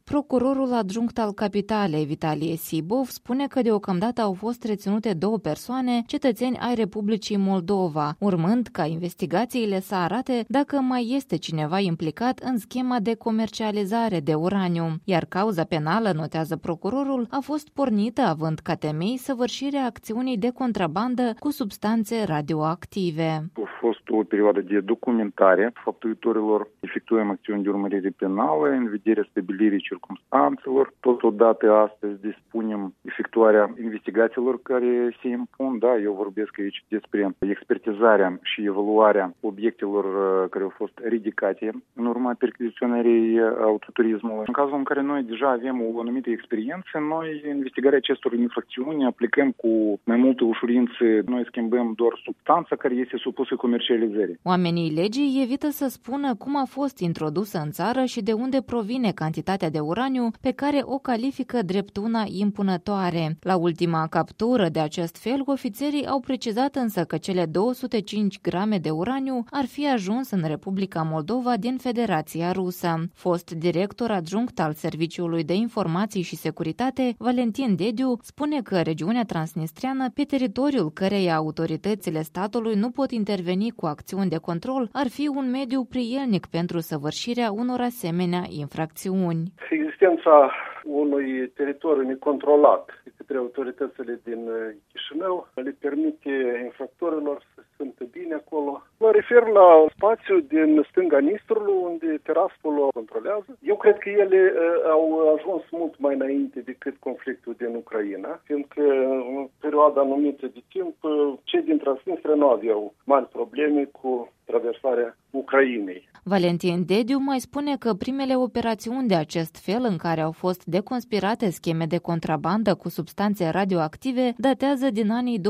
Procurorul adjunct al Capitalei, Vitalie Sibov, spune că deocamdată au fost reținute 2 persoane, cetățeni ai Republicii Moldova, urmând ca investigațiile să arate dacă mai este cineva implicat în schema de comercializare de uraniu. Iar cauza penală, notează procurorul, a fost pornită având ca temei săvârșirea acțiunii de contrabandă cu substanțe radioactive. A fost o perioadă de documentare făptuitorilor, efectuăm acțiuni de urmărire penală în vederea stabilirii circumstanțelor. Totodată astăzi dispunem efectuarea investigațiilor care se impun. Da, eu vorbesc aici despre expertizarea și evaluarea obiectelor care au fost ridicate în urma percheziționării autoturismului. În cazul în care noi deja avem o anumită experiență, noi investigarea acestor infracțiuni aplicăm cu mai multă ușurință. Noi schimbăm doar substanța care este supusă comercializării. Oamenii legii evită să spună cum a fost introdusă în țară și de unde provine cantitatea de uraniu pe care o califică drept una impunătoare. La ultima captură de acest fel, ofițerii au precizat însă că cele 205 grame de uraniu ar fi ajuns în Republica Moldova din Federația Rusă. Fost director adjunct al Serviciului de Informații și Securitate, Valentin Dediu, spune că regiunea transnistreană, pe teritoriul căreia autoritățile statului nu pot interveni cu acțiuni de control, ar fi un mediu prielnic pentru săvârșirea unor asemenea infracțiuni. Existența unui teritoriu necontrolat de către autoritățile din Chișinău le permite infractorilor să se simtă bine acolo. Mă refer la spațiul din stânga Nistrului, unde Tiraspol o controlează. Eu cred că ele au ajuns mult mai înainte decât conflictul din Ucraina, fiindcă în perioada anumită de timp, cei din Transnistria nu aveau mari probleme cu traversarea Ucrainei. Valentin Dediu mai spune că primele operațiuni de acest fel în care au fost deconspirate scheme de contrabandă cu substanțe radioactive datează din anii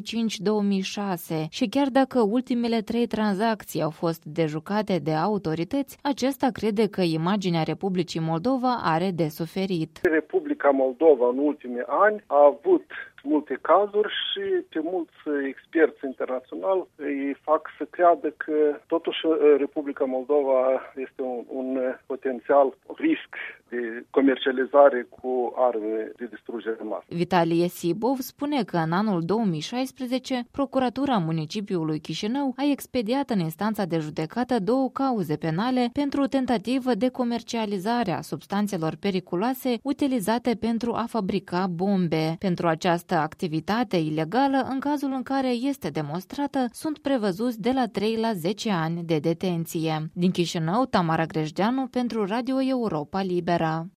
2005-2006 și chiar dacă ultimele 3 tranzacții au fost dejucate de autorități, acesta crede că imaginea Republicii Moldova are de suferit. Republica Moldova în ultimii ani a avut multe cazuri și pe mulți experți internaționali îi fac să creadă că totuși Republica Moldova este un potențial risc de comercializare cu arme de distrugere masă. Vitalie Sibov spune că în anul 2016 Procuratura Municipiului Chișinău a expediat în instanța de judecată 2 cauze penale pentru tentativă de comercializare a substanțelor periculoase utilizate pentru a fabrica bombe. Pentru această activitate ilegală, în cazul în care este demonstrată, sunt prevăzuți de la 3 la 10 ani de detenție. Din Chișinău, Tamara Grejdeanu pentru Radio Europa Libera.